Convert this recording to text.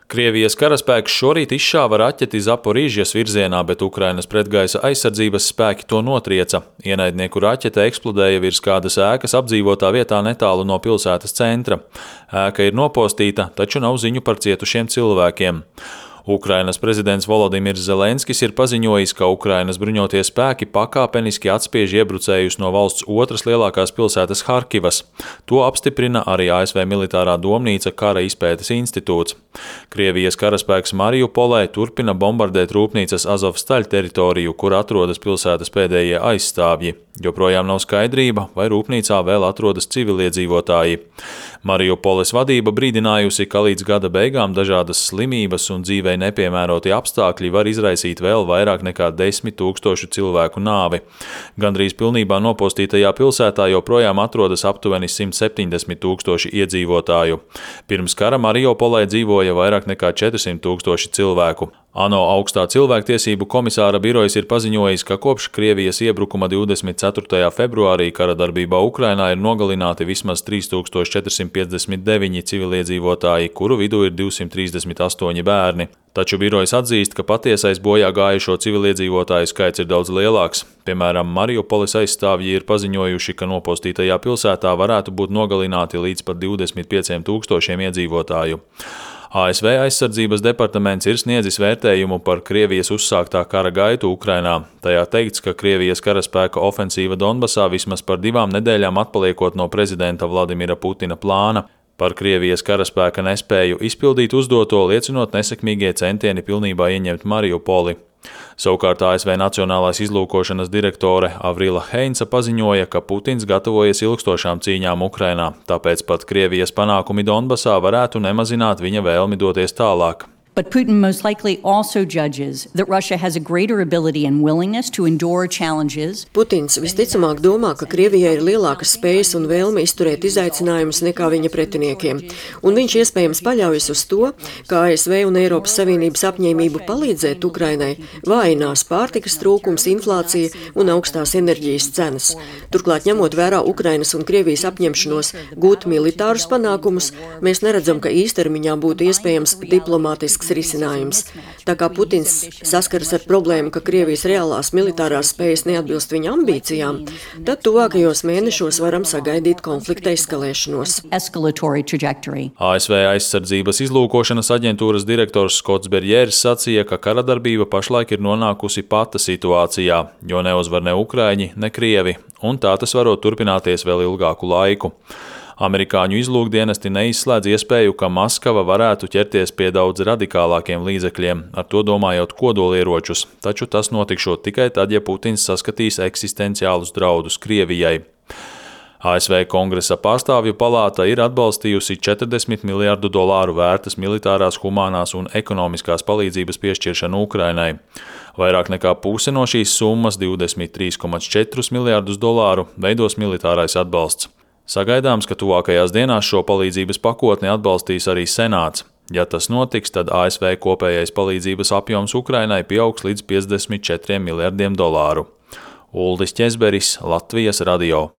Krievijas karaspēks šorīt izšāva raķeti Zaporīžjas virzienā, bet Ukrainas pretgaisa aizsardzības spēki to notrieca. Ienaidnieku raķete eksplodēja virs kādas ēkas apdzīvotā vietā netālu no pilsētas centra. Ēka ir nopostīta, taču nav ziņu par cietušiem cilvēkiem. Ukrainas prezidents Volodimirs Zelenskis ir paziņojis, ka Ukrainas bruņotie spēki pakāpeniski atspiež iebrucējus no valsts otras lielākās pilsētas Harkivas. To apstiprina arī ASV militārā domnīca Kara izpētes institūts. Krievijas karaspēks Mariupolē turpina bombardēt rūpnīcas Azovstaļ teritoriju, kur atrodas pilsētas pēdējie aizstāvji. Joprojām nav skaidrība, vai rūpnīcā vēl atrodas civiliedzīvotāji. Mariupoles vadība brīdinājusi, ka līdz gada beigām dažādas slimības un dzīvei nepiemēroti apstākļi var izraisīt vēl vairāk nekā 10 000 cilvēku nāvi. Gandrīz pilnībā nopostītajā pilsētā joprojām atrodas aptuveni 170 000 iedzīvotāju. Pirms kara Mariupolē dzīvoja vairāk nekā 400 000 cilvēku. ANO augstā cilvēktiesību komisāra birojas ir paziņojis, ka kopš Krievijas iebrukuma 24. februārī kara darbībā Ukrainā ir nogalināti vismaz 3459 civiliedzīvotāji, kuru vidū ir 238 bērni. Taču birojas atzīst, ka patiesais bojā gājušo civiliedzīvotāju skaits ir daudz lielāks. Piemēram, Mariupoles aizstāvji ir paziņojuši, ka nopostītajā pilsētā varētu būt nogalināti līdz pat 25 000 iedzīvotāju. ASV aizsardzības departaments ir sniedzis vērtējumu par Krievijas uzsāktā kara gaitu Ukrainā. Tajā teikts, ka Krievijas karaspēka ofensīva Donbasā vismaz par 2 nedēļām atpaliekot no prezidenta Vladimira Putina plāna. Par Krievijas karaspēka nespēju izpildīt uzdoto liecinot nesekmīgie centieni pilnībā ieņemt Mariupoli. Savukārt ASV Nacionālās izlūkošanas direktore Avrila Heinsa paziņoja, ka Putins gatavojas ilgstošām cīņām Ukrainā, tāpēc pat Krievijas panākumi Donbasā varētu nemazināt viņa vēlmi doties tālāk. But Putin most likely also judges that Russia has a greater ability and willingness to endure challenges. Putins visticamāk domā, ka Krievijai ir lielākas spējas un vēlme izturēt izaicinājumus nekā viņa pretiniekiem, un viņš iespējams paļaujas uz to, ka ASV un Eiropas Savienības apņēmību palīdzēt Ukrainai vājinās pārtikas trūkums, inflācija un augstās enerģijas cenas. Turklāt, ņemot vērā Ukrainas un Krievijas apņemšanos gūt militārus panākumus, mēs neredzam, ka īstermiņā būtu iespējams diplomātisks risinājums. Tā kā Putins saskaras ar problēmu, ka Krievijas reālās militārās spējas neatbilst viņa ambīcijām, tad tuvākajos mēnešos varam sagaidīt konflikta eskalēšanos. ASV aizsardzības izlūkošanas aģentūras direktors Skots Berjērs sacīja, ka karadarbība pašlaik ir nonākusi pata situācijā, jo neuzvar ne Ukraiņi, ne Krievi, un tā tas varot turpināties vēl ilgāku laiku. Amerikāņu izlūkdienesti neizslēdz iespēju, ka Maskava varētu ķerties pie daudz radikālākiem līdzekļiem, ar to domājot kodolieročus, taču tas notikšot tikai tad, ja Putins saskatīs eksistenciālus draudus Krievijai. ASV Kongresa pārstāvju palāta ir atbalstījusi $40 miljārdu vērtas militārās, humānās un ekonomiskās palīdzības piešķiršanu Ukrainai. Vairāk nekā puse no šīs summas, $23,4 miljārdus, veidos militārais atbalsts. Sagaidāms, ka tuvākajās dienās šo palīdzības pakotni atbalstīs arī Senāts. Ja tas notiks, tad ASV kopējais palīdzības apjoms Ukrainai pieaugs līdz $54 miljardiem. Uldis Ķezberis, Latvijas radio.